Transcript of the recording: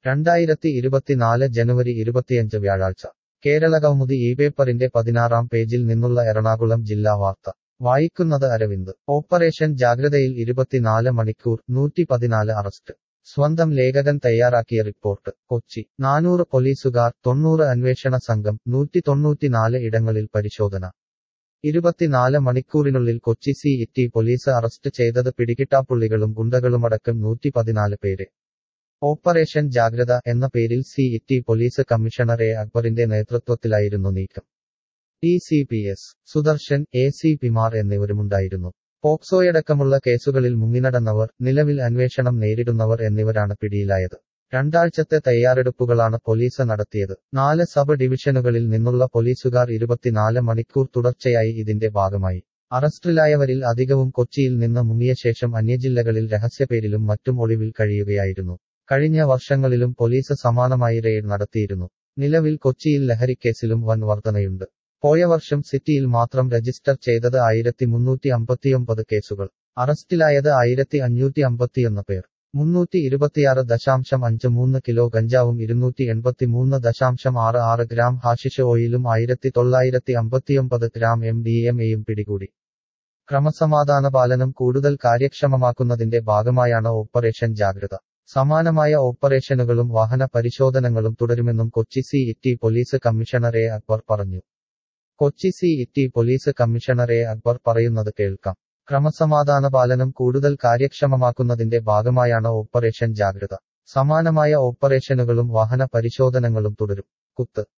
2024 ജനുവരി 25 വ്യാഴാഴ്ച കേരളകൗമുദി ഈ പേപ്പറിന്റെ 16-ാം പേജിൽ നിന്നുള്ള എറണാകുളം ജില്ലാ വാർത്ത വായിക്കുന്നത് അരവിന്ദ് ഓപ്പറേഷൻ ജാഗ്രതയിൽ 24 മണിക്കൂർ 114 അറസ്റ്റ് സ്വന്തം ലേഖകൻ തയ്യാറാക്കിയ റിപ്പോർട്ട് കൊച്ചി 400 പോലീസുകാർ 90 അന്വേഷണ സംഘം 194 ഇടങ്ങളിൽ പരിശോധന 24 മണിക്കൂറിനുള്ളിൽ കൊച്ചി സിറ്റി പോലീസ് അറസ്റ്റ് ചെയ്തത് പിടികിട്ടാപ്പുള്ളികളും ഗുണ്ടകളുമടക്കം 114 പേരെ ഓപ്പറേഷൻ ജാഗ്രത എന്ന പേരിൽ സിറ്റി പോലീസ് കമ്മീഷണർ എ അക്ബറിന്റെ നേതൃത്വത്തിലായിരുന്നു നീക്കം DCPS സുദർശൻ ACPമാർ എന്നിവരുമുണ്ടായിരുന്നു പോക്സോയടക്കമുള്ള കേസുകളിൽ മുങ്ങിനടന്നവർ നിലവിൽ അന്വേഷണം നേരിടുന്നവർ എന്നിവരാണ് പിടിയിലായത് രണ്ടാഴ്ചത്തെ തയ്യാറെടുപ്പുകളാണ് പോലീസ് നടത്തിയത് 4 സബ് ഡിവിഷനുകളിൽ നിന്നുള്ള പോലീസുകാർ 24 മണിക്കൂർ തുടർച്ചയായി ഇതിന്റെ ഭാഗമായി അറസ്റ്റിലായവരിൽ അധികവും കൊച്ചിയിൽ നിന്ന് മുങ്ങിയ ശേഷം അന്യജില്ലകളിൽ രഹസ്യപേരിലും മറ്റും ഒളിവിൽ കഴിയുകയായിരുന്നു കഴിഞ്ഞ വർഷങ്ങളിലും പോലീസ് സമാനമായി റെയ്ഡ് നടത്തിയിരുന്നു നിലവിൽ കൊച്ചിയിൽ ലഹരിക്കേസിലും വൻ വർധനയുണ്ട് പോയ വർഷം സിറ്റിയിൽ മാത്രം രജിസ്റ്റർ ചെയ്തത് 1359 കേസുകൾ അറസ്റ്റിലായത് 1551 പേർ 326.53 കിലോ ഗഞ്ചാവും 283.66 ഗ്രാം ഹാഷിഷ് ഓയിലും 1959 ഗ്രാം MDMAയും പിടികൂടി ക്രമസമാധാന പാലനം കൂടുതൽ കാര്യക്ഷമമാക്കുന്നതിന്റെ ഭാഗമായാണ് ഓപ്പറേഷൻ ജാഗ്രത സമാനമായ ഓപ്പറേഷനുകളും വാഹന പരിശോധനകളും തുടരുമെന്നും Kochi city police commissioner A Akbar പറഞ്ഞു Kochi city police commissioner A Akbar പറയുന്നത് കേൾക്കാം ക്രമസമാധാന പാലനം കൂടുതൽ കാര്യക്ഷമമാക്കുന്നതിന്റെ ഭാഗമായാണ് ഓപ്പറേഷൻ ജാഗ്രത സമാനമായ ഓപ്പറേഷനുകളും വാഹന പരിശോധനകളും തുടരും കുത്ത്